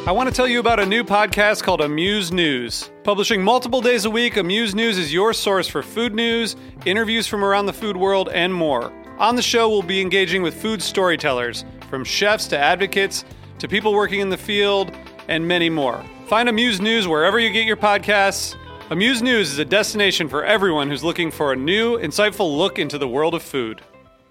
I want to tell you about a new podcast called Amuse News. Publishing multiple days a week, Amuse News is your source for food news, interviews from around the food world, and more. On the show, we'll be engaging with food storytellers, from chefs to advocates to people working in the field, and many more. Find Amuse News wherever you get your podcasts. Amuse News is a destination for everyone who's looking for a new, insightful look into the world of food.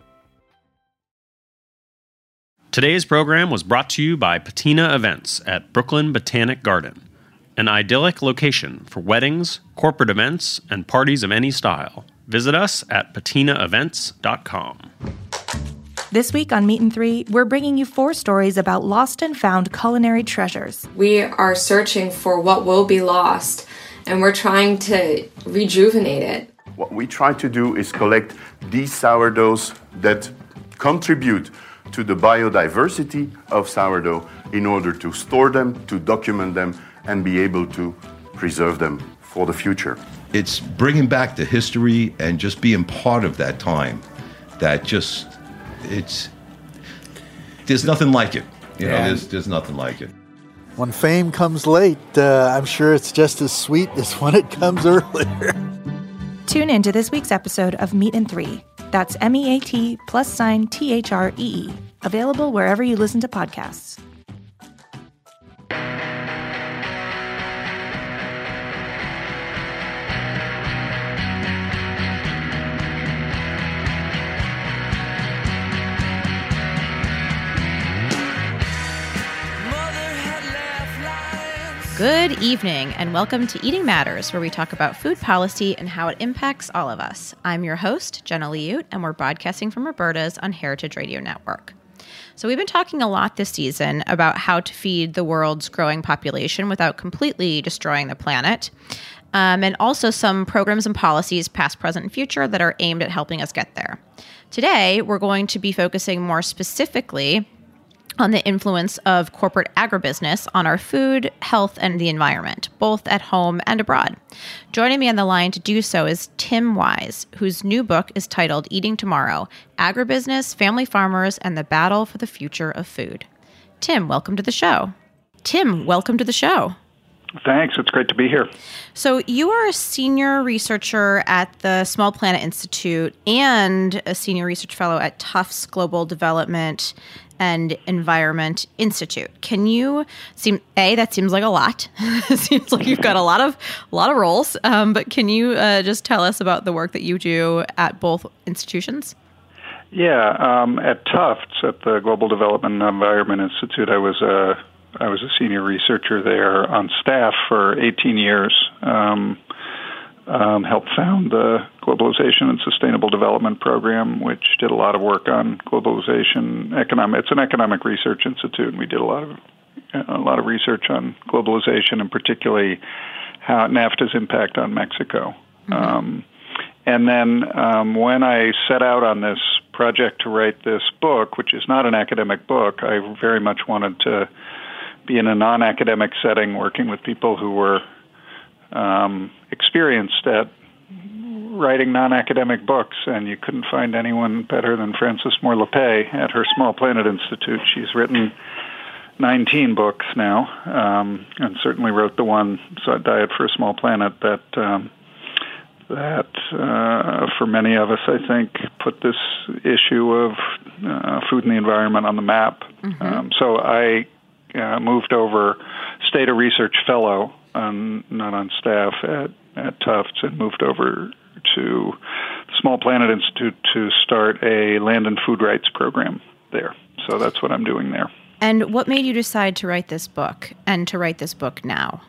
Today's program was brought to you by Patina Events at Brooklyn Botanic Garden, an idyllic location for weddings, corporate events, and parties of any style. Visit us at patinaevents.com. This week on Meat and Three, we're bringing you 4 stories about lost and found culinary treasures. We are searching for what will be lost, and we're trying to rejuvenate it. What we try to do is collect these sourdoughs that contribute to the biodiversity of sourdough in order to store them, to document them, and be able to preserve them for the future. It's bringing back the history and just being part of that time. There's nothing like it. There's nothing like it. When fame comes late, I'm sure it's just as sweet as when it comes earlier. Tune in to this week's episode of Meat and Three. That's MEAT+THREE. Available wherever you listen to podcasts. Good evening, and welcome to Eating Matters, where we talk about food policy and how it impacts all of us. I'm your host, Jenna Liut, and we're broadcasting from Roberta's on Heritage Radio Network. So we've been talking a lot this season about how to feed the world's growing population without completely destroying the planet, and also some programs and policies, past, present, and future, that are aimed at helping us get there. Today, we're going to be focusing more specifically on the influence of corporate agribusiness on our food, health, and the environment, both at home and abroad. Joining me on the line to do so is Tim Wise, whose new book is titled Eating Tomorrow: Agribusiness, Family Farmers, and the Battle for the Future of Food. Tim, welcome to the show. Thanks. It's great to be here. So you are a senior researcher at the Small Planet Institute and a senior research fellow at Tufts Global Development and Environment Institute. Can you that seems like a lot. It seems like you've got a lot of roles. But can you just tell us about the work that you do at both institutions? Yeah, at Tufts, at the Global Development and Environment Institute, I was a senior researcher there on staff for 18 years. Helped found the Globalization and Sustainable Development Program, which did a lot of work on globalization. It's an economic research institute, and we did a lot of research on globalization, and particularly how NAFTA's impact on Mexico. Mm-hmm. And then when I set out on this project to write this book, which is not an academic book, I very much wanted to be in a non-academic setting, working with people who were experienced at writing non-academic books, and you couldn't find anyone better than Frances Moore Lappé at her Small Planet Institute. She's written 19 books now, and certainly wrote the one, Diet for a Small Planet, that for many of us, I think, put this issue of food and the environment on the map. Mm-hmm. So I moved over, stayed a research fellow, not on staff at Tufts, and moved over to the Small Planet Institute to start a land and food rights program there. So that's what I'm doing there. And what made you decide to write this book, and to write this book now?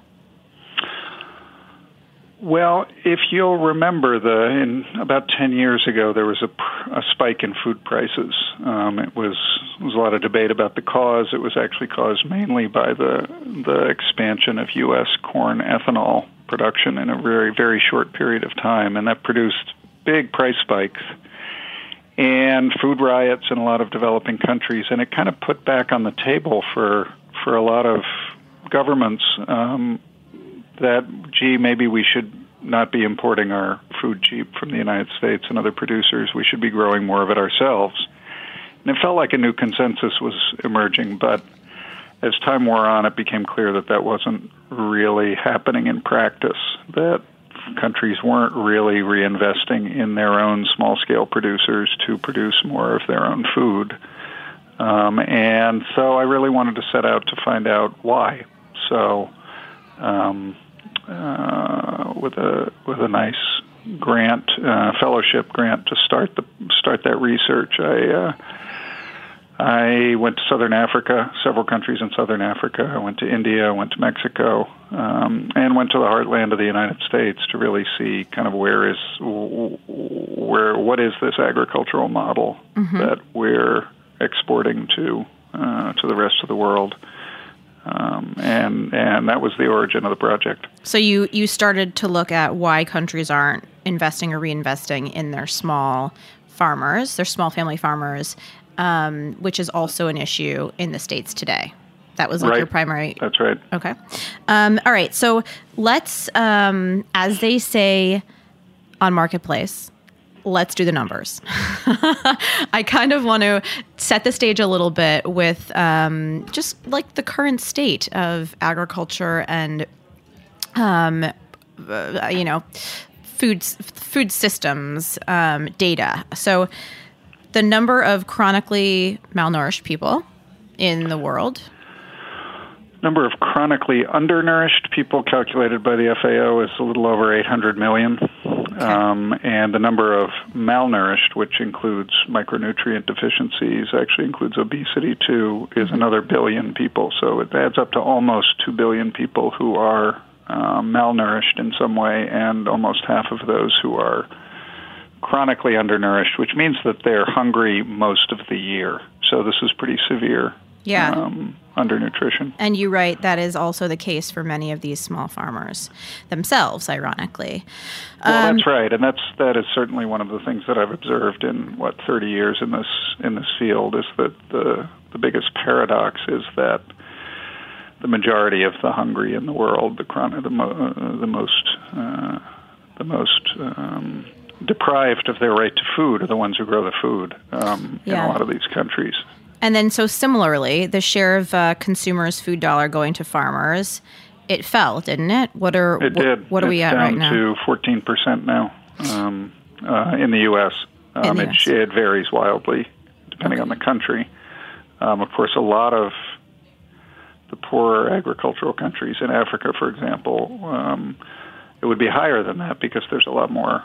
Well, if you'll remember, about 10 years ago, there was a spike in food prices. It was a lot of debate about the cause. It was actually caused mainly by the expansion of U.S. corn ethanol production in a very, very short period of time, and that produced big price spikes and food riots in a lot of developing countries, and it kind of put back on the table for a lot of governments that, maybe we should not be importing our food cheap from the United States and other producers. We should be growing more of it ourselves. And it felt like a new consensus was emerging, but as time wore on, it became clear that that wasn't really happening in practice, that countries weren't really reinvesting in their own small-scale producers to produce more of their own food. And so I really wanted to set out to find out why. So with a nice grant, fellowship grant to start that research, I went to Southern Africa, several countries in Southern Africa. I went to India, I went to Mexico, and went to the heartland of the United States to really see kind of what is this agricultural model that we're exporting to the rest of the world. And that was the origin of the project. So you started to look at why countries aren't investing or reinvesting in their small farmers, their small family farmers, which is also an issue in the States today. That was like your primary... That's right. Okay. All right. So let's, as they say on Marketplace, let's do the numbers. I kind of want to set the stage a little bit with just like the current state of agriculture and, food systems data. So the number of chronically malnourished people in the world. Number of chronically undernourished people calculated by the FAO is a little over 800 million. And the number of malnourished, which includes micronutrient deficiencies, actually includes obesity too, is another billion people. So it adds up to almost 2 billion people who are malnourished in some way, and almost half of those who are chronically undernourished, which means that they're hungry most of the year. So this is pretty severe undernutrition. And you write that is also the case for many of these small farmers themselves, ironically. Well, that's right, and that is certainly one of the things that I've observed in 30 years in this field, is that the biggest paradox is that the majority of the hungry in the world, the most deprived of their right to food, are the ones who grow the food in a lot of these countries. And then, so similarly, the share of consumers' food dollar going to farmers, it fell, didn't it? What are we at right now? It's down to 14% now in the U.S. It varies wildly depending on the country. Of course, a lot of the poorer agricultural countries in Africa, for example, it would be higher than that because there's a lot more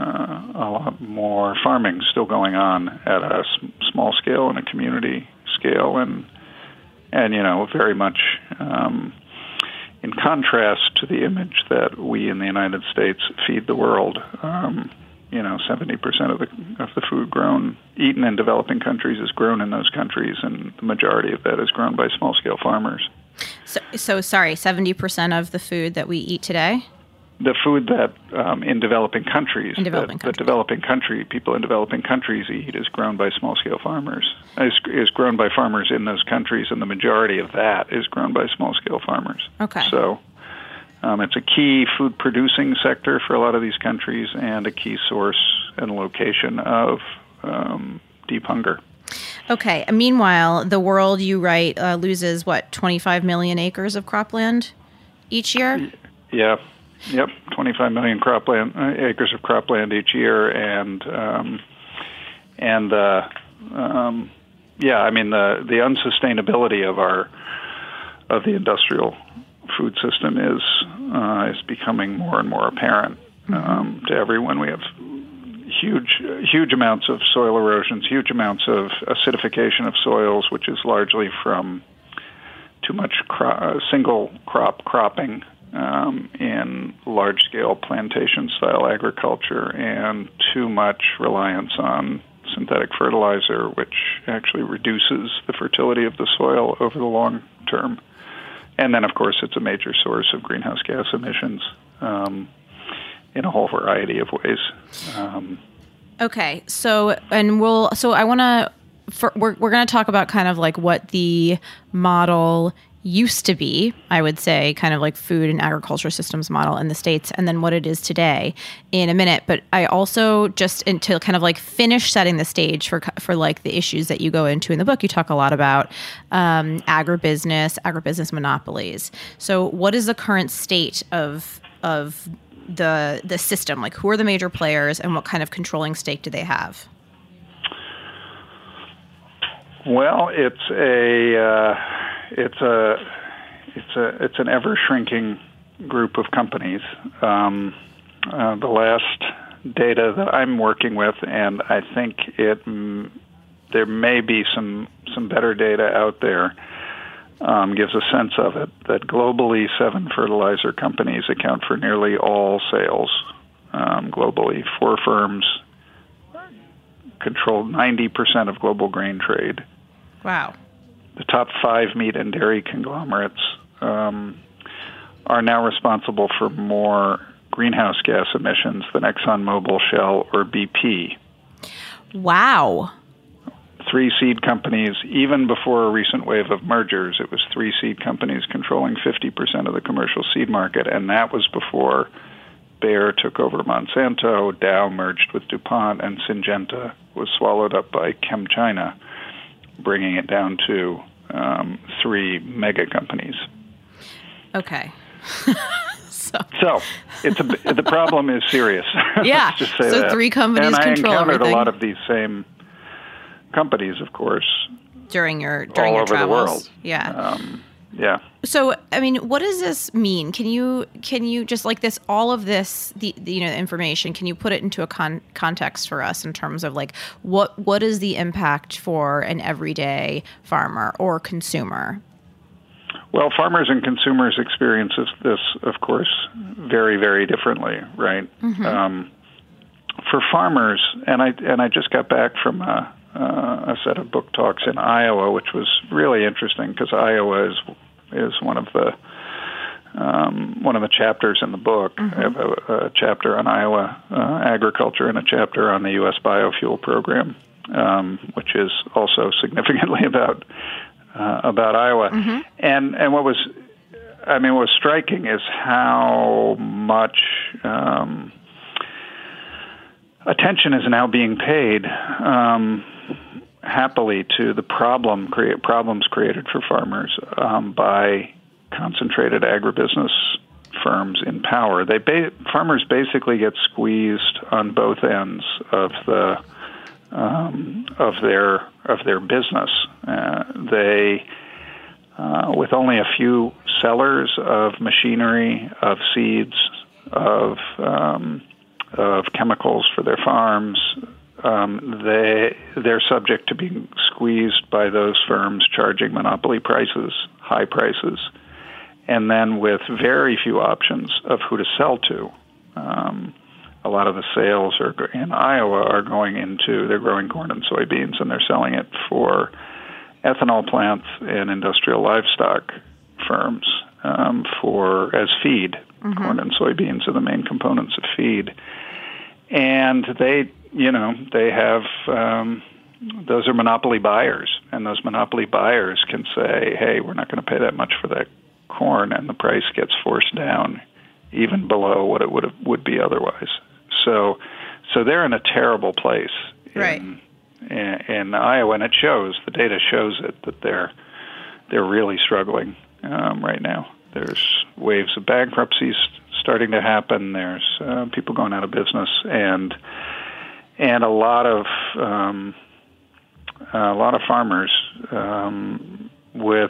farming still going on at a small scale and a community scale, and very much in contrast to the image that we in the United States feed the world. 70% of the food eaten in developing countries is grown in those countries, and the majority of that is grown by small scale farmers. So sorry, 70% of the food that we eat today? The food that in developing countries, people in developing countries eat is grown by small-scale farmers, is grown by farmers in those countries, and the majority of that is grown by small-scale farmers. Okay. So it's a key food-producing sector for a lot of these countries and a key source and location of deep hunger. Okay. Meanwhile, the world, you write, loses, 25 million acres of cropland each year? Yeah. Yep, 25 million acres of cropland each year, the unsustainability of the industrial food system is becoming more and more apparent to everyone. We have huge amounts of soil erosions, huge amounts of acidification of soils, which is largely from too much single crop cropping in large-scale plantation-style agriculture, and too much reliance on synthetic fertilizer, which actually reduces the fertility of the soil over the long term. And then, of course, it's a major source of greenhouse gas emissions in a whole variety of ways. Okay, we're going to talk about kind of like what the model used to be, I would say, kind of like food and agriculture systems model in the States, and then what it is today in a minute. But I also, just to kind of like finish setting the stage for like the issues that you go into in the book, you talk a lot about agribusiness monopolies. So what is the current state of the system? Like, who are the major players and what kind of controlling stake do they have? Well, it's an ever shrinking group of companies. The last data that I'm working with, and I think there may be some better data out there, gives a sense of it, that globally 7 fertilizer companies account for nearly all sales globally. 4 firms control 90% of global grain trade. Wow. The top 5 meat and dairy conglomerates are now responsible for more greenhouse gas emissions than ExxonMobil, Shell, or BP. Wow. 3 seed companies, even before a recent wave of mergers, it was 3 seed companies controlling 50% of the commercial seed market, and that was before Bayer took over Monsanto, Dow merged with DuPont, and Syngenta was swallowed up by ChemChina, bringing it down to 3 mega companies. Okay. So the problem is serious. Yeah. Let's just say so that. 3 companies and control I encountered everything. a lot of these same companies, of course, during your all over travels. the world. Yeah. Yeah. So, I mean, what does this mean? Can you just like this, all of this, the information, can you put it into a context for us in terms of like what is the impact for an everyday farmer or consumer? Well, farmers and consumers experience this, of course, very, very differently, right? Mm-hmm. For farmers, and I just got back from a set of book talks in Iowa, which was really interesting because Iowa is one of the chapters in the book. Mm-hmm. I have a chapter on Iowa agriculture and a chapter on the U.S. biofuel program, which is also significantly about Iowa. Mm-hmm. And what was striking is how much attention is now being paid happily to the problems created for farmers by concentrated agribusiness firms in power. Farmers basically get squeezed on both ends of their business. They with only a few sellers of machinery, of seeds, of chemicals for their farms, they're subject to being squeezed by those firms charging monopoly prices, high prices, and then with very few options of who to sell to. A lot of the sales in Iowa are they're growing corn and soybeans, and they're selling it for ethanol plants and industrial livestock firms as feed. Mm-hmm. Corn and soybeans are the main components of feed. And they have, those are monopoly buyers, and those monopoly buyers can say, hey, we're not going to pay that much for that corn, and the price gets forced down even below what it would be otherwise. So they're in a terrible place in Iowa, and it shows. The data shows it that they're really struggling right now. There's waves of bankruptcies starting to happen. There's people going out of business, and a lot of farmers with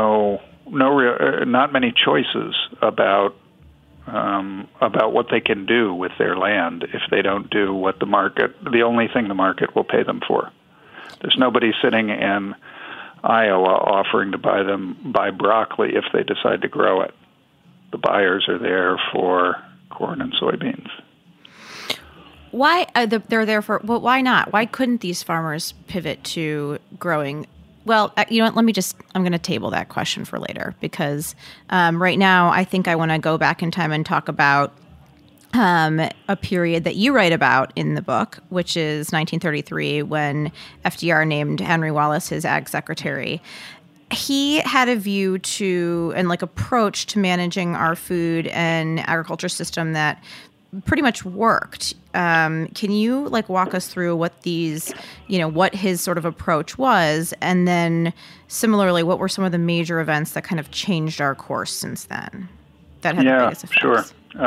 not many choices about what they can do with their land if they don't do what the only thing the market will pay them for. There's nobody sitting in Iowa offering to buy broccoli if they decide to grow it. The buyers are there for corn and soybeans. Why they're there for? Well, why not? Why couldn't these farmers pivot to growing? Well, you know what? I'm going to table that question for later because right now I think I want to go back in time and talk about a period that you write about in the book, which is 1933 when FDR named Henry Wallace his ag secretary. he had a view to and like approach to managing our food and agriculture system that pretty much worked. Can you like walk us through what these, what his sort of approach was, and then similarly, what were some of the major events that kind of changed our course since then that had the biggest effects? Sure.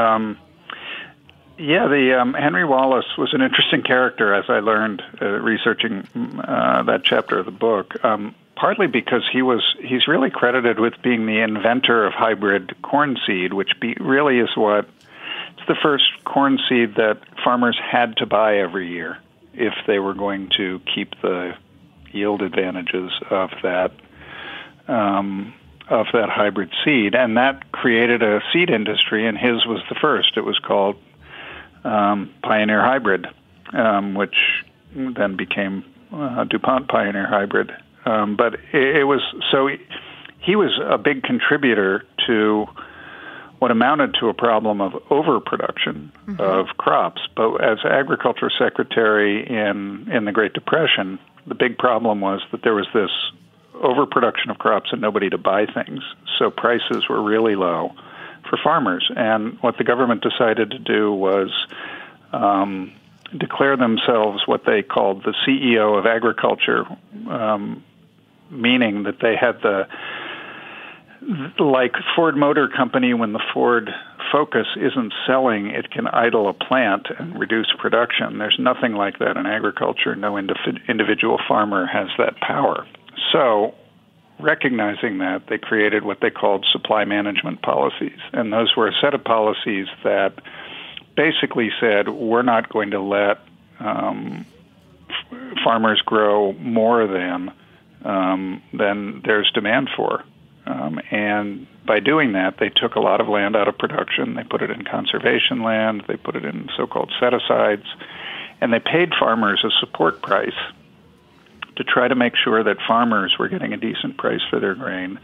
The Henry Wallace was an interesting character, as I learned researching that chapter of the book. Partly because he's really credited with being the inventor of hybrid corn seed, which really is it's the first corn seed that farmers had to buy every year if they were going to keep the yield advantages of that hybrid seed, and that created a seed industry. And his was the first. It was called Pioneer Hybrid, which then became DuPont Pioneer Hybrid. But it was so he was a big contributor to what amounted to a problem of overproduction of crops. But as agriculture secretary in the Great Depression, the big problem was that there was this overproduction of crops and nobody to buy things. So prices were really low for farmers. And what the government decided to do was declare themselves what they called the CEO of agriculture, meaning that they had like Ford Motor Company, when the Ford Focus isn't selling, it can idle a plant and reduce production. There's nothing like that in agriculture. No individual farmer has that power. So, recognizing that, they created what they called supply management policies. And those were a set of policies that basically said, we're not going to let farmers grow more than there's demand for. And by doing that, they took a lot of land out of production. They put it in conservation land. They put it in so-called set-asides. And they paid farmers a support price to try to make sure that farmers were getting a decent price for their grain.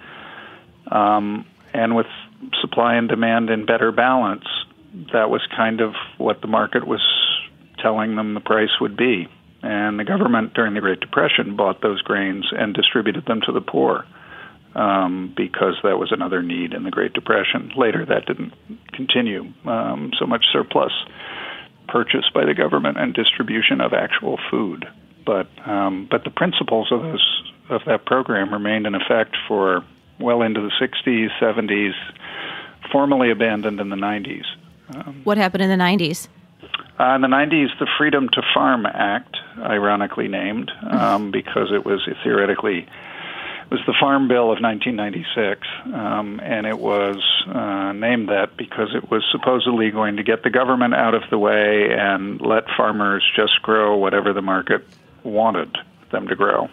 And with supply and demand in better balance, that was kind of what the market was telling them the price would be. And the government during the Great Depression bought those grains and distributed them to the poor. Because that was another need in the Great Depression. Later, that didn't continue. So much surplus purchased by the government and distribution of actual food. But the principles of that program remained in effect for well into the 60s, 70s, formally abandoned in the 90s. What happened in the 90s? In the 90s, the Freedom to Farm Act, ironically named, because it was theoretically... It was the Farm Bill of 1996, and it was named that because it was supposedly going to get the government out of the way and let farmers just grow whatever the market wanted them to grow.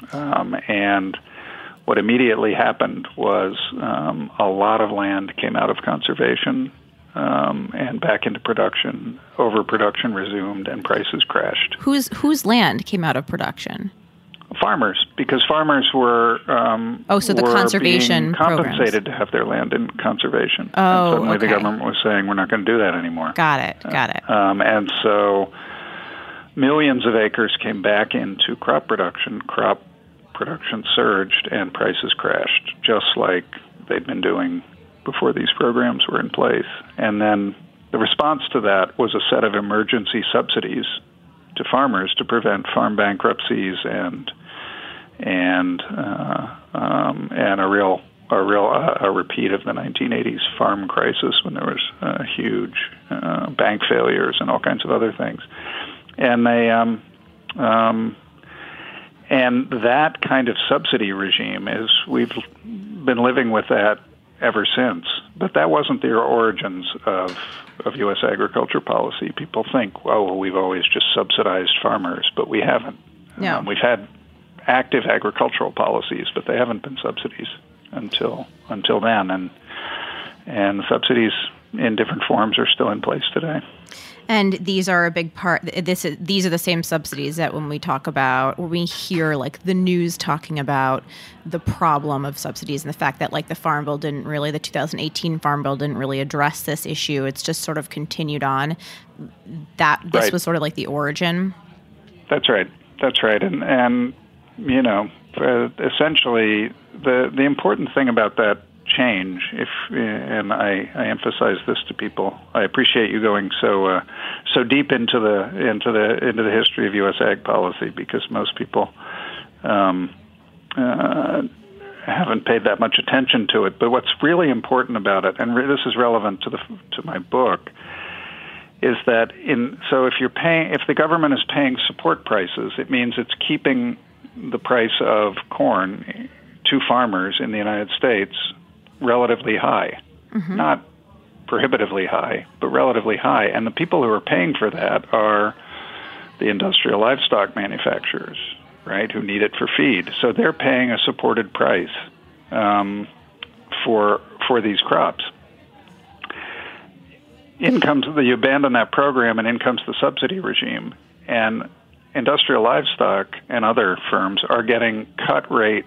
And what immediately happened was a lot of land came out of conservation and back into production. Overproduction resumed, and prices crashed. Whose land came out of production? Farmers, because farmers were so the conservation being compensated programs. To have their land in conservation. Oh, and suddenly okay. The government was saying, we're not going to do that anymore. Got it. And so millions of acres came back into crop production. Crop production surged and prices crashed, just like they'd been doing before these programs were in place. And then the response to that was a set of emergency subsidies to farmers to prevent farm bankruptcies and a repeat of the 1980s farm crisis, when there was huge bank failures and all kinds of other things. And they and that kind of subsidy regime we've been living with that ever since. But that wasn't the origins of U.S. agriculture policy. People think, we've always just subsidized farmers, but we haven't. No. We've had active agricultural policies, but they haven't been subsidies until then. And the subsidies in different forms are still in place today. And these are a big part. These are the same subsidies that when we hear like the news talking about the problem of subsidies and the fact that like the 2018 Farm Bill didn't really address this issue. It's just sort of continued on. This was sort of like the origin. That's right. And essentially the important thing about that change, and I emphasize this to people. I appreciate you going so deep into the history of U.S. ag policy, because most people haven't paid that much attention to it. But what's really important about it, and this is relevant to my book, is that if the government is paying support prices, it means it's keeping the price of corn to farmers in the United States relatively high, not prohibitively high, but relatively high. And the people who are paying for that are the industrial livestock manufacturers, right, who need it for feed. So they're paying a supported price for these crops. You abandon that program, and in comes the subsidy regime. And industrial livestock and other firms are getting cut rate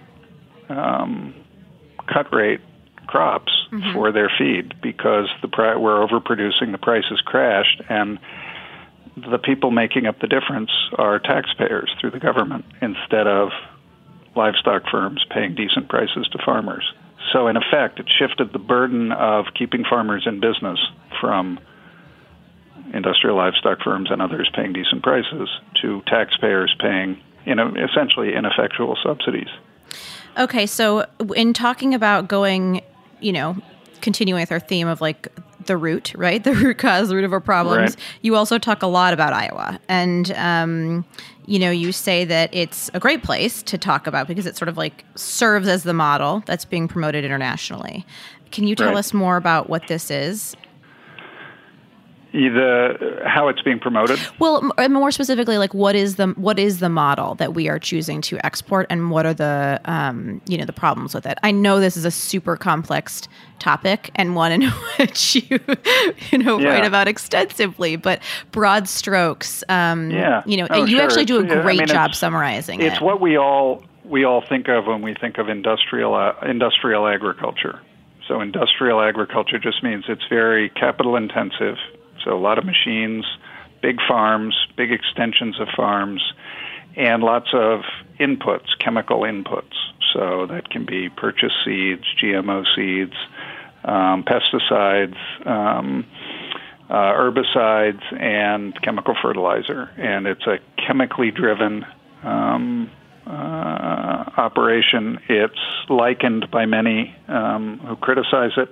crops for their feed, because we're overproducing, the price has crashed, and the people making up the difference are taxpayers through the government, instead of livestock firms paying decent prices to farmers. So in effect, it shifted the burden of keeping farmers in business from industrial livestock firms and others paying decent prices to taxpayers paying, essentially ineffectual subsidies. Okay, so in talking about going, continuing with our theme of like the root, right? The root cause, the root of our problems. Right. You also talk a lot about Iowa. And, you say that it's a great place to talk about because it sort of like serves as the model that's being promoted internationally. Can you tell us more about what this is? How it's being promoted? Well, more specifically, like what is the model that we are choosing to export, and what are the the problems with it? I know this is a super complex topic and one in which you write about extensively, but broad strokes. You actually do a great job summarizing it. It's what we all think of when we think of industrial agriculture. So industrial agriculture just means it's very capital intensive. So a lot of machines, big farms, big extensions of farms, and lots of inputs, chemical inputs. So that can be purchased seeds, GMO seeds, pesticides, herbicides, and chemical fertilizer. And it's a chemically driven operation. It's likened by many who criticize it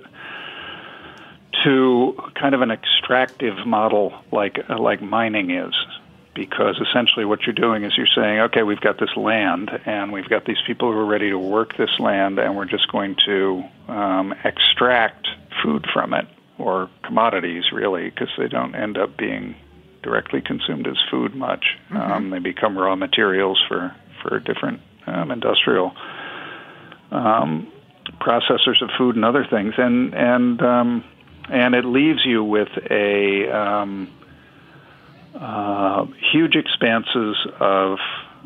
to kind of an extractive model like mining is, because essentially what you're doing is you're saying, okay, we've got this land and we've got these people who are ready to work this land, and we're just going to extract food from it, or commodities really, because they don't end up being directly consumed as food much. They become raw materials for different industrial processors of food and other things, and it leaves you with a huge expanses of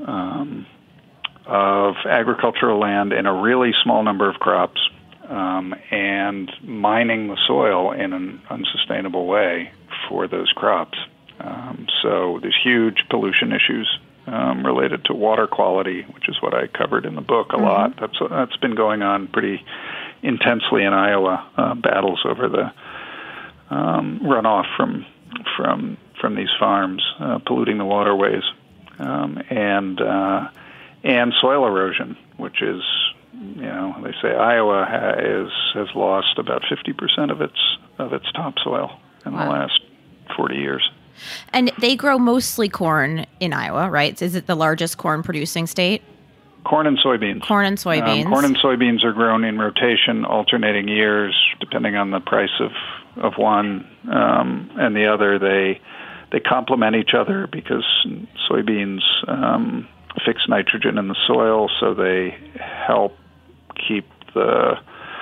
agricultural land in a really small number of crops, and mining the soil in an unsustainable way for those crops. So there's huge pollution issues related to water quality, which is what I covered in the book a lot. That's been going on pretty intensely in Iowa, battles over the runoff from these farms, polluting the waterways, and soil erosion, which is, they say Iowa has lost about 50% of its topsoil in the last 40 years. And they grow mostly corn in Iowa, right? Is it the largest corn producing state? Corn and soybeans. Corn and soybeans. Corn and soybeans are grown in rotation, alternating years, depending on the price of one and the other. They complement each other because soybeans fix nitrogen in the soil, so they help keep the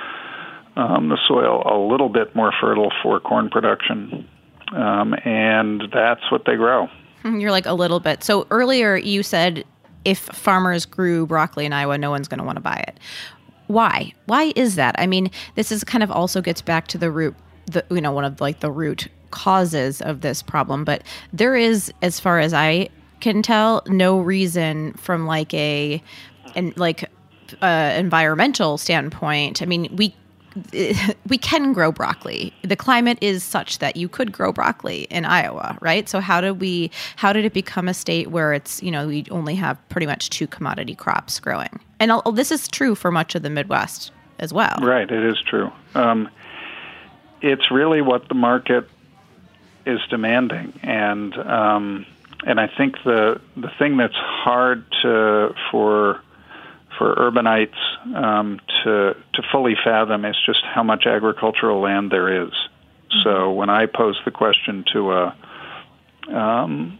soil a little bit more fertile for corn production, and that's what they grow. You're like a little bit. So earlier you said if farmers grew broccoli in Iowa, no one's going to want to buy it. Why? Why is that? I mean, this is kind of also gets back to the root, one of like the root causes of this problem. But there is, as far as I can tell, no reason from environmental standpoint, I mean, we can grow broccoli. The climate is such that you could grow broccoli in Iowa, right? So how did it become a state where it's, we only have pretty much 2 commodity crops growing? And this is true for much of the Midwest as well. Right, it is true. It's really what the market is demanding, and I think the thing that's hard for urbanites to fully fathom is just how much agricultural land there is. Mm-hmm. So when I pose the question to an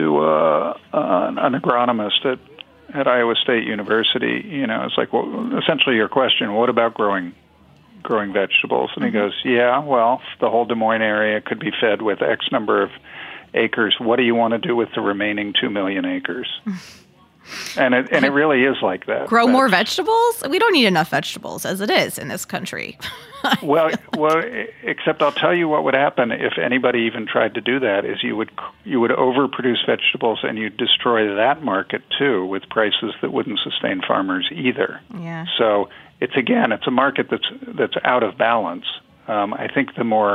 agronomist at Iowa State University, it's like, well, essentially your question, what about growing vegetables? And he goes, yeah, well, the whole Des Moines area could be fed with X number of acres. What do you want to do with the remaining 2 million acres? And it really is like that. Grow more vegetables? We don't need enough vegetables as it is in this country. well, except I'll tell you what would happen if anybody even tried to do that is you would overproduce vegetables and you'd destroy that market too with prices that wouldn't sustain farmers either. Yeah. So it's a market that's out of balance. I think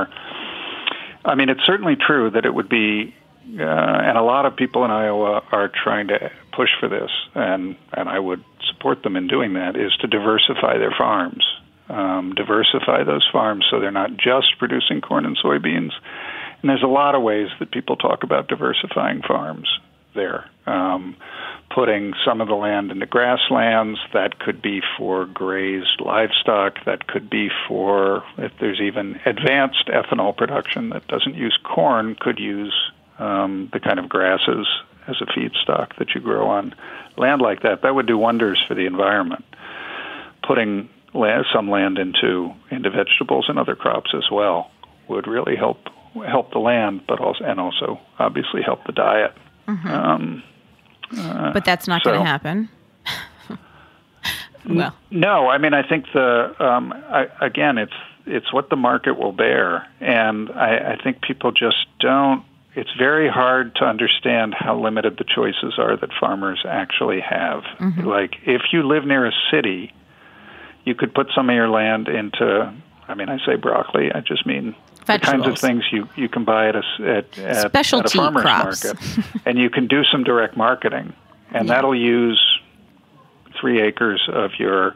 it's certainly true that it would be, and a lot of people in Iowa are trying to push for this, and I would support them in doing that, is to diversify their farms. Diversify those farms so they're not just producing corn and soybeans. And there's a lot of ways that people talk about diversifying farms there. Putting some of the land into grasslands, that could be for grazed livestock, that could be for, if there's even advanced ethanol production that doesn't use corn, could use the kind of grasses as a feedstock that you grow on land like that. That would do wonders for the environment. Putting some land into vegetables and other crops as well would really help the land, but also obviously help the diet. Mm-hmm. But that's not going to happen. Well, no. I mean, I think again, it's what the market will bear, and I think people just don't. It's very hard to understand how limited the choices are that farmers actually have. Mm-hmm. Like, if you live near a city, you could put some of your land into, I say broccoli, I just mean vegetables. The kinds of things you can buy at a farmer's market. And you can do some direct marketing. And that'll use 3 acres of your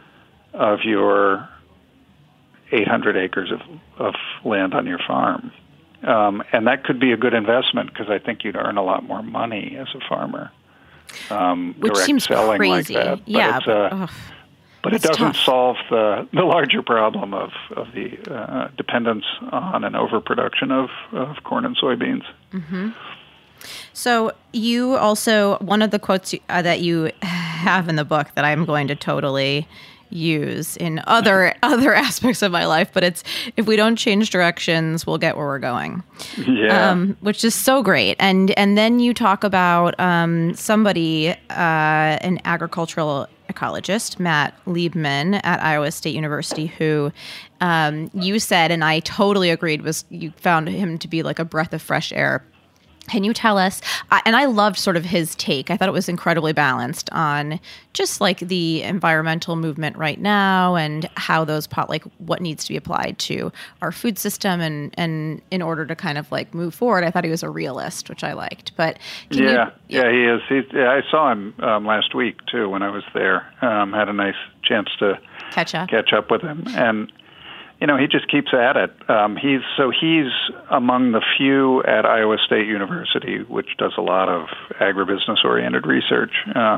800 acres of land on your farm. And that could be a good investment because I think you'd earn a lot more money as a farmer. Which direct seems selling crazy. Like that. But it doesn't solve the larger problem of the dependence on an overproduction of corn and soybeans. Mm-hmm. So you also, one of the quotes that you have in the book that I'm going to totally use in other aspects of my life, but it's, if we don't change directions, we'll get where we're going. Yeah. Which is so great. And then you talk about somebody, an agricultural ecologist, Matt Liebman at Iowa State University, who you said, and I totally agreed, you found him to be like a breath of fresh air. Can you tell us, and I loved sort of his take, I thought it was incredibly balanced on just like the environmental movement right now and how those what needs to be applied to our food system and in order to kind of like move forward. I thought he was a realist, which I liked. But he is. I saw him last week too when I was there. Had a nice chance to catch up with him, and he just keeps at it. He's among the few at Iowa State University, which does a lot of agribusiness-oriented research,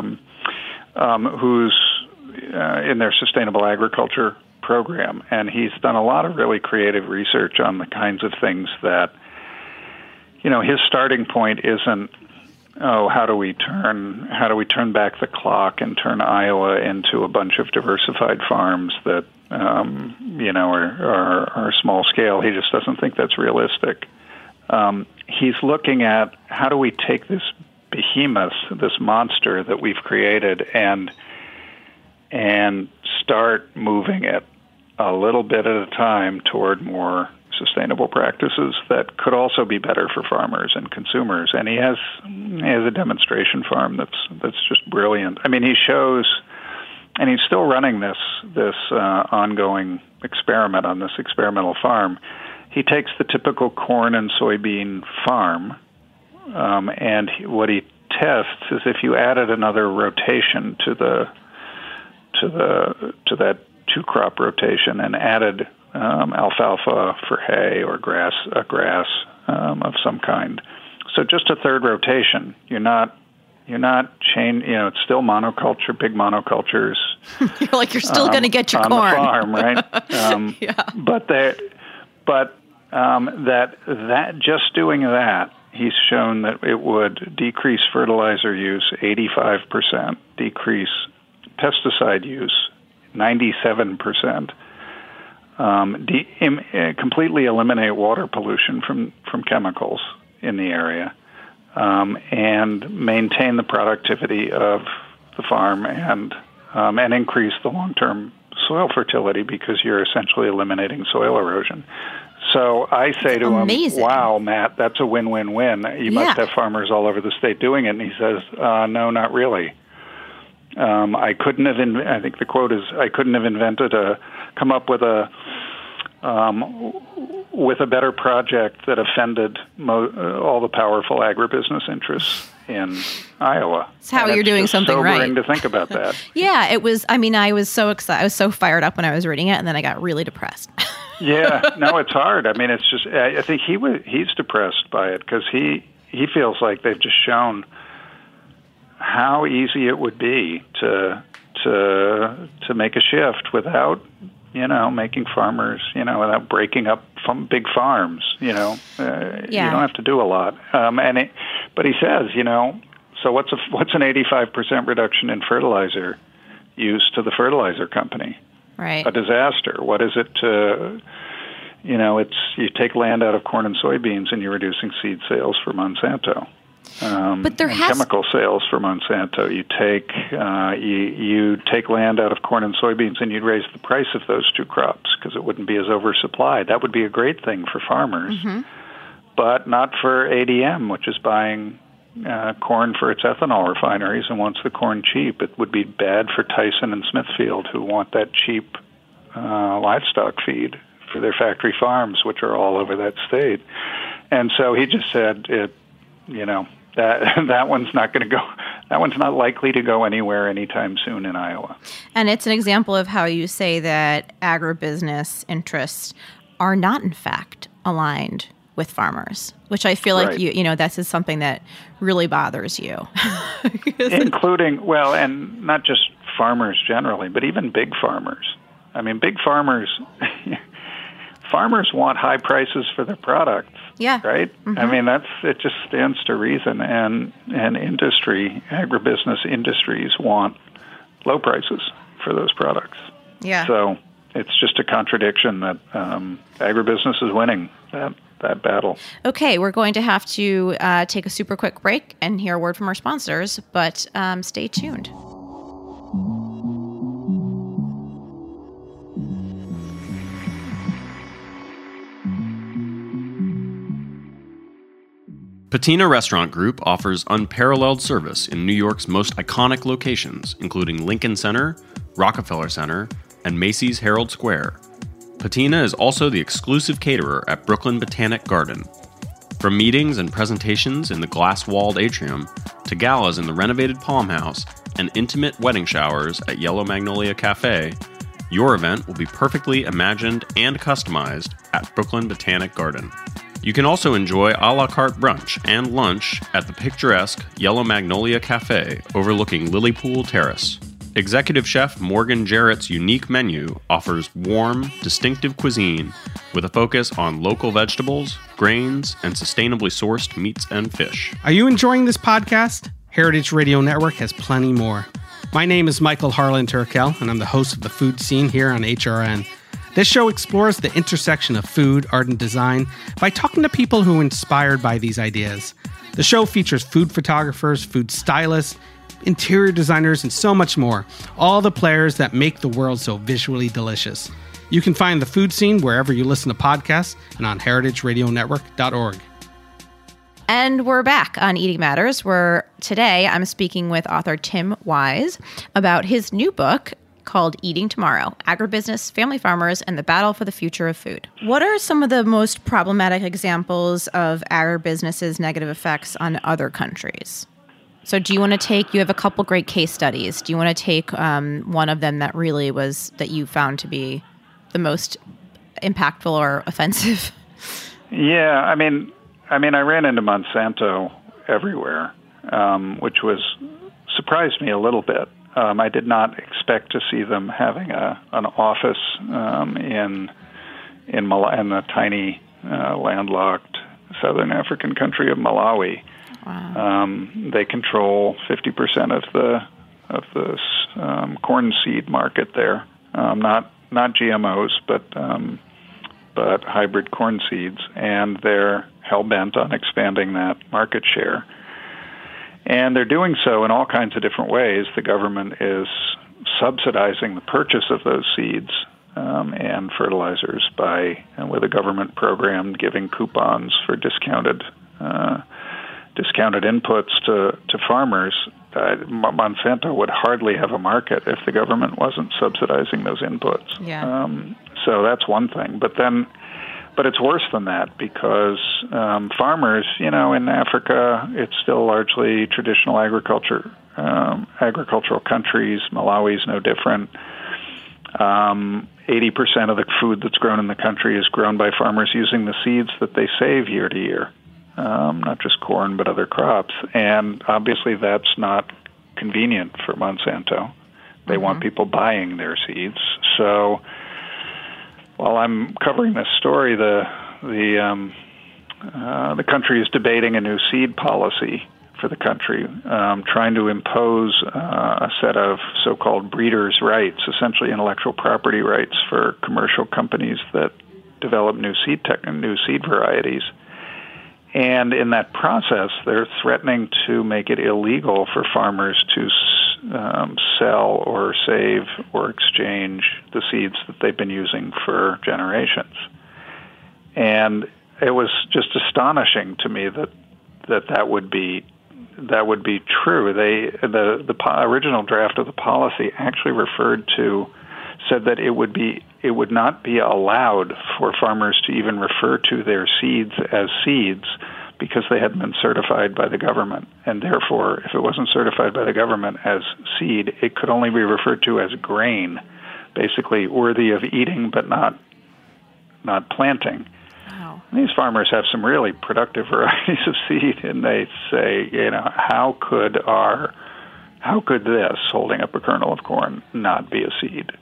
who's in their sustainable agriculture program. And he's done a lot of really creative research on the kinds of things that, his starting point isn't, how do we turn back the clock and turn Iowa into a bunch of diversified farms that are small scale. He just doesn't think that's realistic. He's looking at how do we take this behemoth, this monster that we've created, and start moving it a little bit at a time toward more sustainable practices that could also be better for farmers and consumers. And he has a demonstration farm that's just brilliant. I mean, he shows and he's still running this ongoing experiment on this experimental farm. He takes the typical corn and soybean farm, and what he tests is if you added another rotation to that two-crop rotation and added alfalfa for hay or grass of some kind. So just a third rotation. You're not it's still monoculture, big monocultures. You're still going to get your on corn the farm, right? yeah. But that just doing that, he's shown that it would decrease fertilizer use 85%, decrease pesticide use 97%, completely eliminate water pollution from chemicals in the area, and maintain the productivity of the farm and increase the long-term soil fertility because you're essentially eliminating soil erosion. So I say to him, wow, Matt, that's a win-win-win. You must have farmers all over the state doing it. And he says, no, not really. I couldn't have, I think the quote is, I couldn't have come up with a better project that offended all the powerful agribusiness interests in Iowa. It's how you're doing something right. It's sobering to think about that. Yeah, it was. I mean, I was so excited. I was so fired up when I was reading it, and then I got really depressed. Yeah, no, it's hard. I mean, it's just. I think he's depressed by it because he feels like they've just shown how easy it would be to make a shift without, making farmers, without breaking up from big farms. You don't have to do a lot. But he says, so what's an 85% reduction in fertilizer use to the fertilizer company? Right. A disaster. What is it to, it's you take land out of corn and soybeans and you're reducing seed sales for Monsanto. But there has chemical sales for Monsanto. You take you take land out of corn and soybeans, and you'd raise the price of those two crops because it wouldn't be as oversupplied. That would be a great thing for farmers, but not for ADM, which is buying corn for its ethanol refineries and wants the corn cheap. It would be bad for Tyson and Smithfield, who want that cheap livestock feed for their factory farms, which are all over that state. And so he just said that one's not going to go. That one's not likely to go anywhere anytime soon in Iowa. And it's an example of how you say that agribusiness interests are not, in fact, aligned with farmers, which I feel like this is something that really bothers you. Including, and not just farmers generally, but even big farmers. I mean, big farmers want high prices for their products. Yeah. Right? Mm-hmm. I mean, it just stands to reason. And agribusiness industries want low prices for those products. Yeah. So it's just a contradiction that agribusiness is winning that battle. Okay, we're going to have to take a super quick break and hear a word from our sponsors, but stay tuned. Patina Restaurant Group offers unparalleled service in New York's most iconic locations, including Lincoln Center, Rockefeller Center, and Macy's Herald Square. Patina is also the exclusive caterer at Brooklyn Botanic Garden. From meetings and presentations in the glass-walled atrium to galas in the renovated Palm House and intimate wedding showers at Yellow Magnolia Cafe, your event will be perfectly imagined and customized at Brooklyn Botanic Garden. You can also enjoy a la carte brunch and lunch at the picturesque Yellow Magnolia Cafe overlooking Lilypool Terrace. Executive Chef Morgan Jarrett's unique menu offers warm, distinctive cuisine with a focus on local vegetables, grains, and sustainably sourced meats and fish. Are you enjoying this podcast? Heritage Radio Network has plenty more. My name is Michael Harlan Turkel, and I'm the host of The Food Scene here on HRN. This show explores the intersection of food, art, and design by talking to people who are inspired by these ideas. The show features food photographers, food stylists, interior designers, and so much more. All the players that make the world so visually delicious. You can find The Food Scene wherever you listen to podcasts and on heritageradionetwork.org. And we're back on Eating Matters, where today I'm speaking with author Tim Wise about his new book, called Eating Tomorrow: Agribusiness, Family Farmers, and the Battle for the Future of Food. What are some of the most problematic examples of agribusiness's negative effects on other countries? So do you want to take, you have a couple great case studies. Do you want to take one of them that really was, that you found to be the most impactful or offensive? Yeah, I mean, I ran into Monsanto everywhere, which surprised me a little bit. I did not expect to see them having an office in the tiny landlocked southern African country of Malawi. Wow. They control 50% of the corn seed market there. Not GMOs, but hybrid corn seeds, and they're hell bent on expanding that market share. And they're doing so in all kinds of different ways. The government is subsidizing the purchase of those seeds and fertilizers with a government program giving coupons for discounted inputs to farmers. Monsanto would hardly have a market if the government wasn't subsidizing those inputs. Yeah. So that's one thing. But it's worse than that, because farmers, in Africa, it's still largely traditional agricultural countries. Malawi's no different. 80% of the food that's grown in the country is grown by farmers using the seeds that they save year to year, not just corn, but other crops. And obviously that's not convenient for Monsanto. They want people buying their seeds. So while I'm covering this story, the country is debating a new seed policy for the country, trying to impose a set of so-called breeders' rights, essentially intellectual property rights for commercial companies that develop new seed varieties. And in that process, they're threatening to make it illegal for farmers to sell or save or exchange the seeds that they've been using for generations. And it was just astonishing to me that would be true. The original draft of the policy actually said that it would not be allowed for farmers to even refer to their seeds as seeds because they hadn't been certified by the government. And therefore, if it wasn't certified by the government as seed, it could only be referred to as grain, basically worthy of eating but not planting. Wow. And these farmers have some really productive varieties of seed, and they say, how could this, holding up a kernel of corn, not be a seed?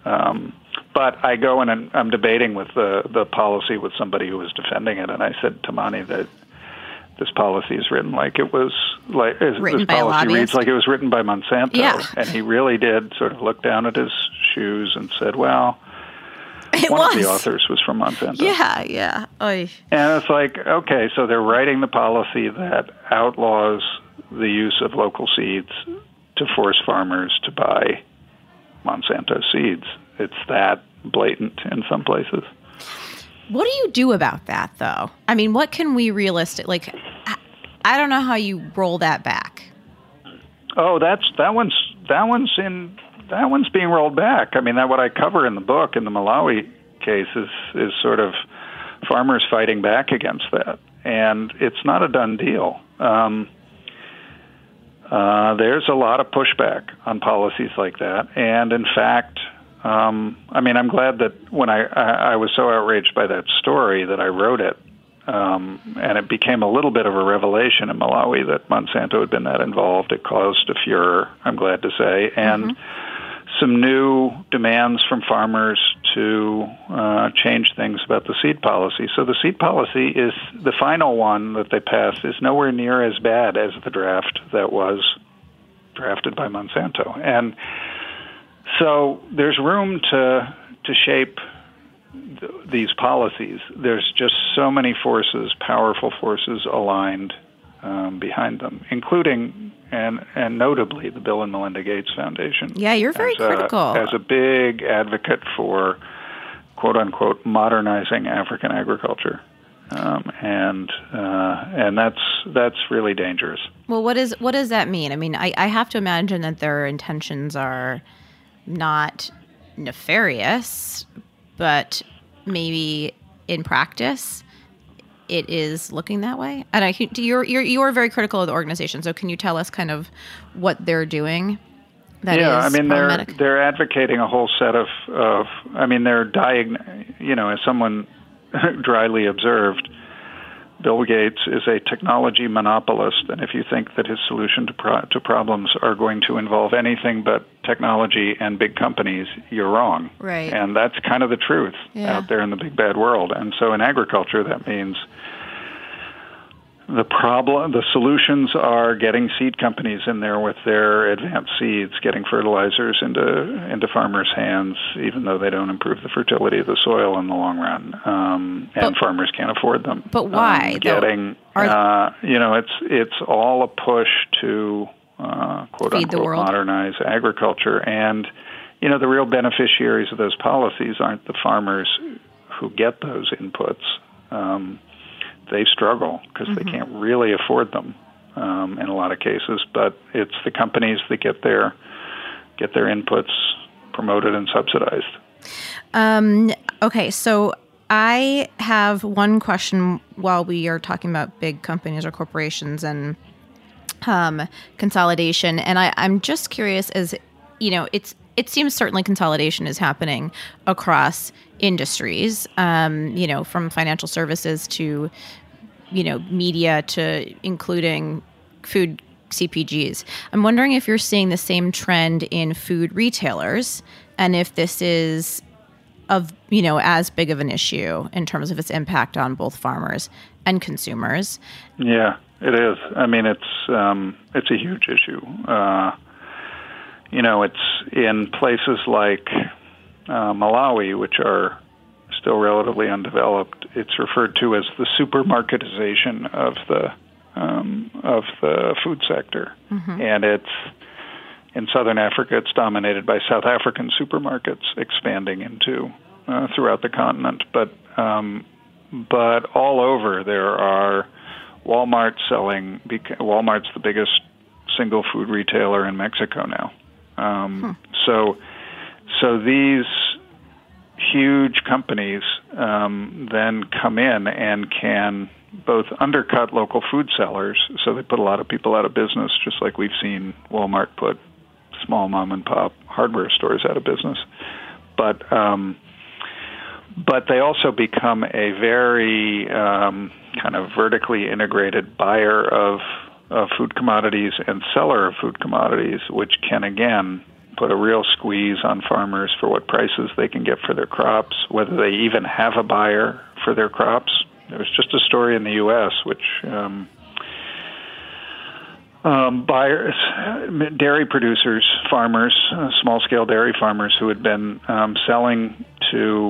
But I go and I'm debating with the policy with somebody who was defending it, and I said to Mani that this policy is written like it was this policy reads like it was written by Monsanto. Yeah. And he really did sort of look down at his shoes and said, well, of the authors was from Monsanto. Yeah. Oy. And it's like, okay, so they're writing the policy that outlaws the use of local seeds to force farmers to buy Monsanto seeds. It's that blatant in some places. What do you do about that, though? I mean, what can we I don't know how you roll that back. Oh, that one's being rolled back. I mean, what I cover in the book in the Malawi case is sort of farmers fighting back against that, and it's not a done deal. There's a lot of pushback on policies like that, and in fact, I'm glad that when I was so outraged by that story that I wrote it, and it became a little bit of a revelation in Malawi that Monsanto had been that involved. It caused a furor, I'm glad to say, and some new demands from farmers to change things about the seed policy. So the seed policy is the final one that they passed is nowhere near as bad as the draft that was drafted by Monsanto. And so there's room to shape these policies. There's just so many forces, powerful forces aligned behind them, including and notably the Bill and Melinda Gates Foundation. Yeah, you're very critical. As a big advocate for, quote unquote, modernizing African agriculture. And that's really dangerous. Well, what does that mean? I mean, I have to imagine that their intentions are not nefarious, but maybe in practice it is looking that way. And you're very critical of the organization, so can you tell us kind of what they're doing? They're advocating a whole set of they're as someone dryly observed, Bill Gates is a technology monopolist, and if you think that his solution to problems are going to involve anything but technology and big companies, you're wrong. Right. And that's kind of the truth out there in the big bad world. And so in agriculture, that means the solutions are getting seed companies in there with their advanced seeds, getting fertilizers into farmers' hands, even though they don't improve the fertility of the soil in the long run, and farmers can't afford them. But why? It's all a push to quote unquote modernize agriculture, and the real beneficiaries of those policies aren't the farmers who get those inputs. They struggle because they can't really afford them in a lot of cases. But it's the companies that get their inputs promoted and subsidized. Okay, so I have one question while we are talking about big companies or corporations and consolidation, and I'm just curious, as it seems certainly consolidation is happening across industries, from financial services to, media to including food CPGs. I'm wondering if you're seeing the same trend in food retailers, and if this is as big of an issue in terms of its impact on both farmers and consumers. Yeah, it is. I mean, it's a huge issue. It's in places like Malawi, which are still relatively undeveloped. It's referred to as the supermarketization of the food sector, and it's in southern Africa. It's dominated by South African supermarkets expanding into throughout the continent, but all over there are Walmart selling. Walmart's the biggest single food retailer in Mexico now. So these huge companies then come in and can both undercut local food sellers, so they put a lot of people out of business, just like we've seen Walmart put small mom-and-pop hardware stores out of business. But they also become a very kind of vertically integrated buyer of food commodities and seller of food commodities, which can, again, put a real squeeze on farmers for what prices they can get for their crops, whether they even have a buyer for their crops. There was just a story in the U.S. which buyers, dairy producers, farmers, small-scale dairy farmers who had been selling to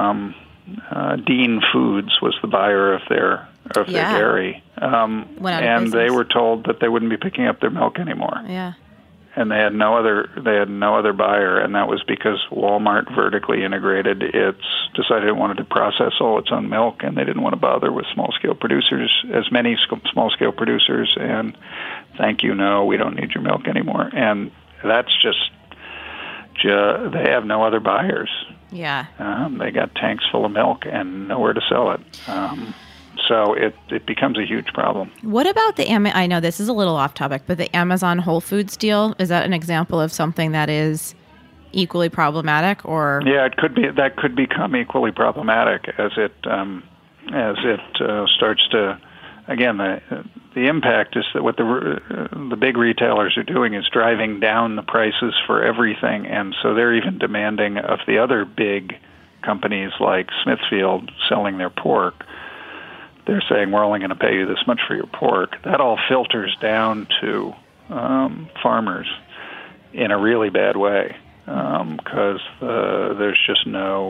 Dean Foods was the buyer of their dairy, and they were told that they wouldn't be picking up their milk anymore. Yeah. And they had no other buyer, and that was because Walmart vertically integrated. Decided it wanted to process all its own milk, and they didn't want to bother with small-scale producers, as many small-scale producers, and thank you, no, we don't need your milk anymore. And that's just they have no other buyers. Yeah. They got tanks full of milk and nowhere to sell it. So it becomes a huge problem. What about I know this is a little off topic, but the Amazon Whole Foods deal, is that an example of something that is equally problematic? Or yeah, it could be. That could become equally problematic as it starts to. Again, the impact is that what the big retailers are doing is driving down the prices for everything, and so they're even demanding of the other big companies like Smithfield selling their pork. They're saying, we're only going to pay you this much for your pork. That all filters down to farmers in a really bad way because there's just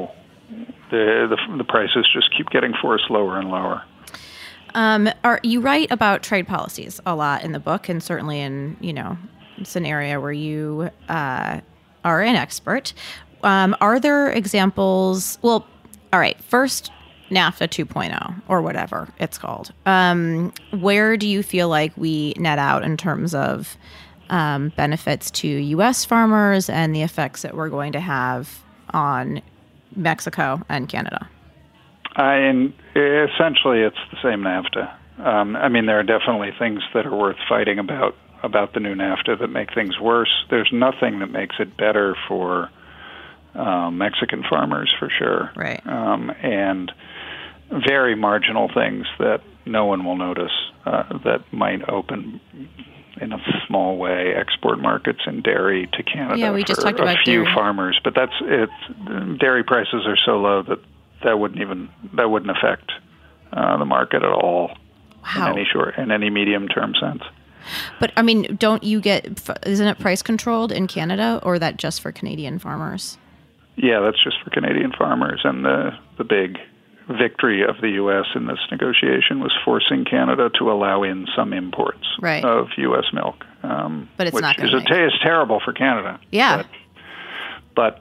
the prices just keep getting forced lower and lower. You write about trade policies a lot in the book, and certainly in, it's an area where you are an expert. Are there examples? Well, all right, first, NAFTA 2.0 or whatever it's called. Where do you feel like we net out in terms of benefits to U.S. farmers and the effects that we're going to have on Mexico and Canada? And essentially, it's the same NAFTA. I mean, there are definitely things that are worth fighting about the new NAFTA that make things worse. There's nothing that makes it better for Mexican farmers, for sure. Right. And very marginal things that no one will notice that might open in a small way export markets in dairy to Canada. Yeah, we just talked about a few dairy. farmers, but dairy prices are so low that wouldn't affect the market at all. Wow. In any medium term sense. But I mean, isn't it price controlled in Canada, or that just for Canadian farmers? Yeah, that's just for Canadian farmers, and the big victory of the U.S. in this negotiation was forcing Canada to allow in some imports of U.S. milk. But it's not going to is terrible for Canada. Yeah. But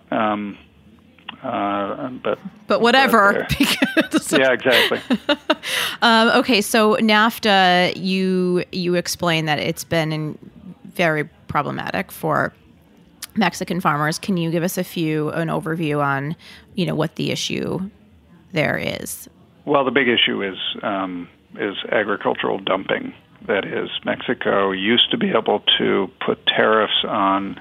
whatever. Yeah, exactly. Okay, so NAFTA, you explained that it's been very problematic for Mexican farmers. Can you give us an overview on, what the issue there is? Well, the big issue is agricultural dumping. That is, Mexico used to be able to put tariffs on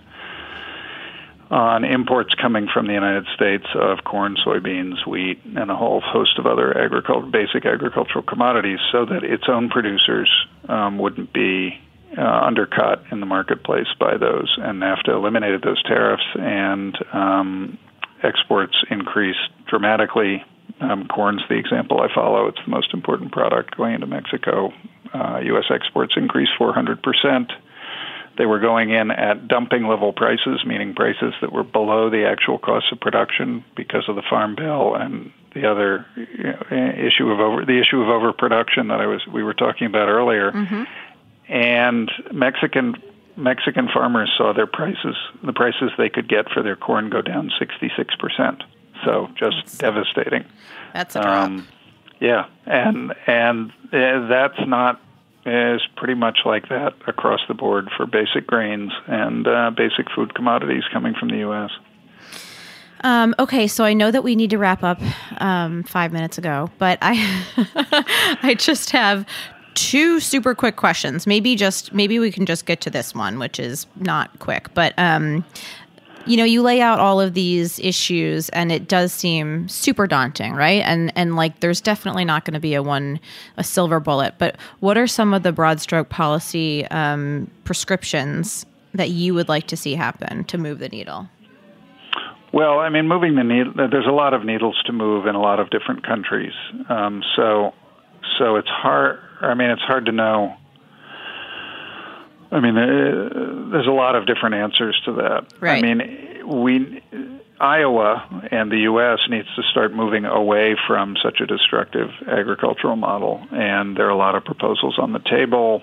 imports coming from the United States of corn, soybeans, wheat, and a whole host of other basic agricultural commodities, so that its own producers wouldn't be undercut in the marketplace by those. And NAFTA eliminated those tariffs, and exports increased dramatically. Corn's the example I follow. It's the most important product going into Mexico. U.S. exports increased 400%. They were going in at dumping level prices, meaning prices that were below the actual cost of production because of the Farm Bill and the other issue of overproduction that we were talking about earlier. Mm-hmm. And Mexican farmers saw the prices they could get for their corn go down 66%. So that's devastating. That's a drop. Yeah, and that's not. Is pretty much like that across the board for basic grains and basic food commodities coming from the U.S. Okay, so I know that we need to wrap up 5 minutes ago, but I just have two super quick questions. Maybe we can just get to this one, which is not quick, but you lay out all of these issues, and it does seem super daunting, right? And like, there's definitely not going to be a silver bullet. But what are some of the broad stroke policy prescriptions that you would like to see happen to move the needle? Well, I mean, moving the needle. There's a lot of needles to move in a lot of different countries. So it's hard. I mean, it's hard to know. I mean, there's a lot of different answers to that. Right. I mean, Iowa and the U.S. needs to start moving away from such a destructive agricultural model, and there are a lot of proposals on the table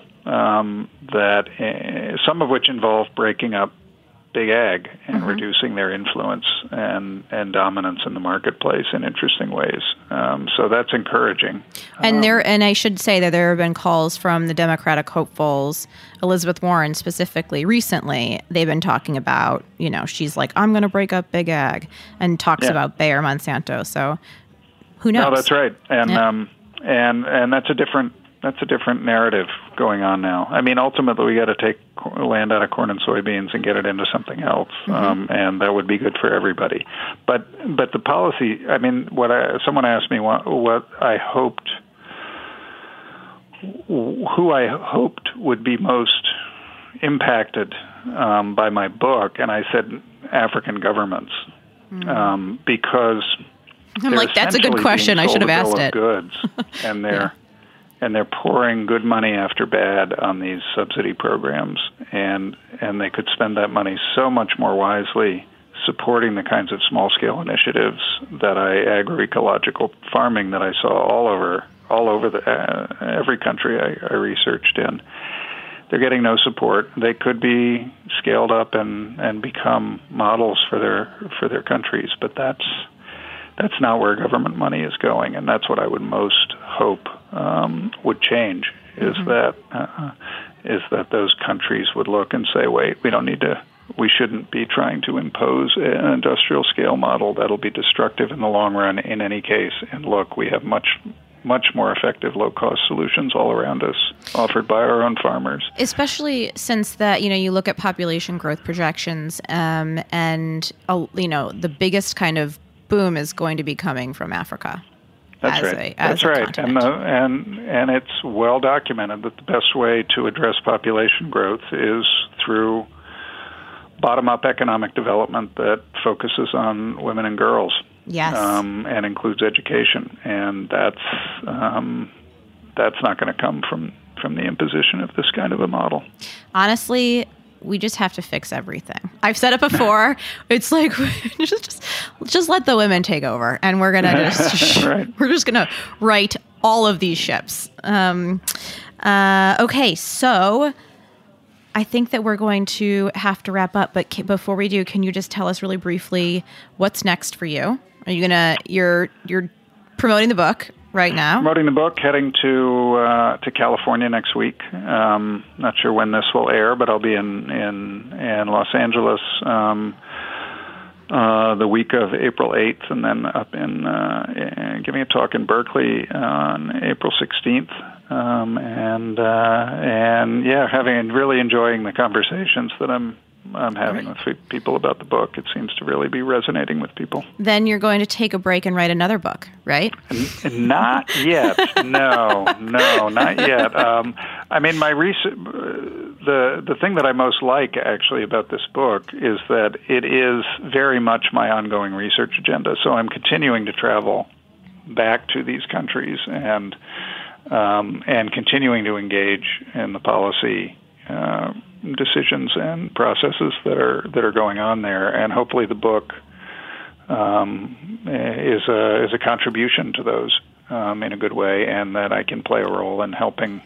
that some of which involve breaking up big ag and reducing their influence and dominance in the marketplace in interesting ways. So that's encouraging. And and I should say that there have been calls from the Democratic hopefuls, Elizabeth Warren specifically recently. They've been talking about, she's like, I'm going to break up big ag, and talks about Bayer Monsanto. So who knows? No, that's right. And and that's a different narrative going on now. I mean, ultimately, we got to take land out of corn and soybeans and get it into something else, and that would be good for everybody. But the policy, I mean, someone asked me what I hoped, who I hoped would be most impacted by my book, and I said African governments, because I'm like, that's a good question. I should have asked it. Goods, and they're and they're pouring good money after bad on these subsidy programs, and they could spend that money so much more wisely supporting the kinds of small-scale initiatives agroecological farming that I saw all over every country I researched in. They're getting no support. They could be scaled up and become models for their countries, but that's not where government money is going, and that's what I would most hope would change. Is that is that those countries would look and say, wait, we shouldn't be trying to impose an industrial scale model that'll be destructive in the long run in any case. And look, we have much more effective low-cost solutions all around us offered by our own farmers. Especially since that, you look at population growth projections and, the biggest kind of boom is going to be coming from Africa. That's right. That's right. And it's well documented that the best way to address population growth is through bottom-up economic development that focuses on women and girls. Yes. And includes education. And that's not going to come from the imposition of this kind of a model. Honestly, we just have to fix everything. I've said it before. It's like just let the women take over, and we're gonna we're just gonna right all of these ships. Okay, so I think that we're going to have to wrap up. But before we do, can you just tell us really briefly what's next for you? Are you you're promoting the book right now? Promoting the book, heading to California next week. Not sure when this will air, but I'll be in Los Angeles the week of April 8th, and then up in giving a talk in Berkeley on April 16th. Really enjoying the conversations that I'm having with people about the book. It seems to really be resonating with people. Then you're going to take a break and write another book, right? Not yet. No, not yet. My research, the thing that I most like actually about this book is that it is very much my ongoing research agenda. So I'm continuing to travel back to these countries and continuing to engage in the policy decisions and processes that are going on there, and hopefully the book is a contribution to those in a good way, and that I can play a role in helping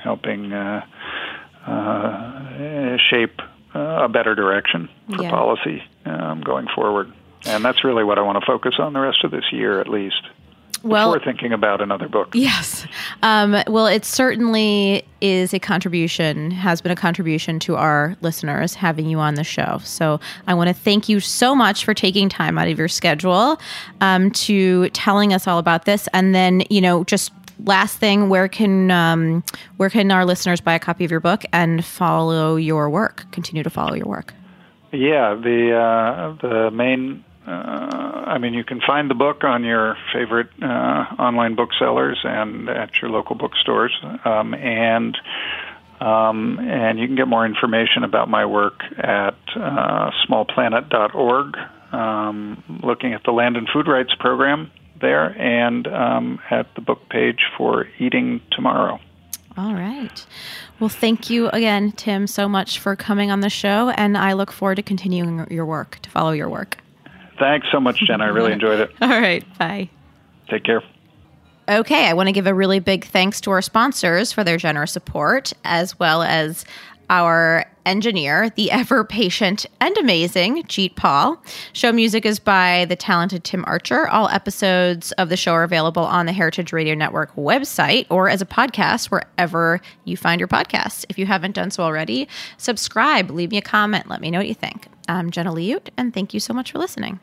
shape a better direction for policy going forward. And that's really what I want to focus on the rest of this year, at least. Before thinking about another book. Yes. Well, it certainly is has been a contribution to our listeners having you on the show. So I want to thank you so much for taking time out of your schedule to telling us all about this. And then, just last thing, where can our listeners buy a copy of your book and follow your work, continue to follow your work? Yeah, the main... you can find the book on your favorite online booksellers and at your local bookstores, and you can get more information about my work at smallplanet.org, looking at the Land and Food Rights Program there, and at the book page for Eating Tomorrow. All right. Well, thank you again, Tim, so much for coming on the show, and I look forward to continuing your work, to follow your work. Thanks so much, Jen. I really enjoyed it. All right. Bye. Take care. Okay. I want to give a really big thanks to our sponsors for their generous support, as well as our engineer, the ever-patient and amazing Jeet Paul. Show music is by the talented Tim Archer. All episodes of the show are available on the Heritage Radio Network website or as a podcast wherever you find your podcasts. If you haven't done so already, subscribe, leave me a comment, let me know what you think. I'm Jenna Liut, and thank you so much for listening.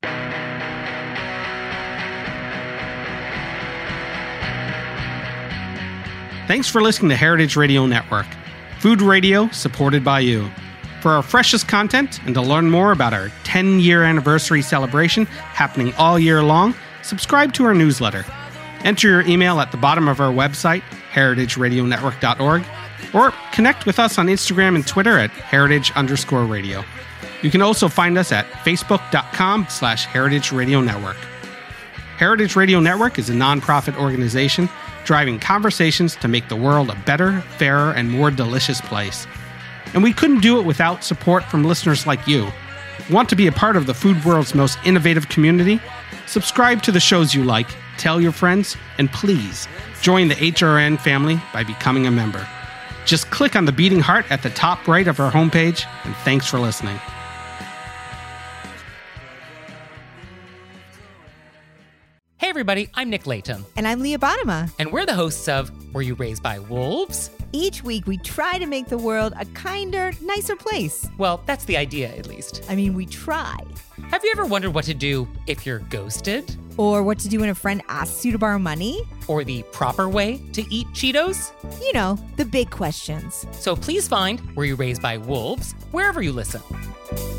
Thanks for listening to Heritage Radio Network, food radio supported by you. For our freshest content and to learn more about our 10-year anniversary celebration happening all year long, subscribe to our newsletter. Enter your email at the bottom of our website, heritageradionetwork.org, or connect with us on Instagram and Twitter at heritage_radio. You can also find us at facebook.com/Heritage Radio Network. Heritage Radio Network is a nonprofit organization driving conversations to make the world a better, fairer, and more delicious place. And we couldn't do it without support from listeners like you. Want to be a part of the food world's most innovative community? Subscribe to the shows you like, tell your friends, and please join the HRN family by becoming a member. Just click on the beating heart at the top right of our homepage, and thanks for listening. Hey everybody, I'm Nick Latham. And I'm Leah Bottima. And we're the hosts of Were You Raised by Wolves? Each week, we try to make the world a kinder, nicer place. Well, that's the idea, at least. I mean, we try. Have you ever wondered what to do if you're ghosted? Or what to do when a friend asks you to borrow money? Or the proper way to eat Cheetos? You know, the big questions. So please find Were You Raised by Wolves wherever you listen.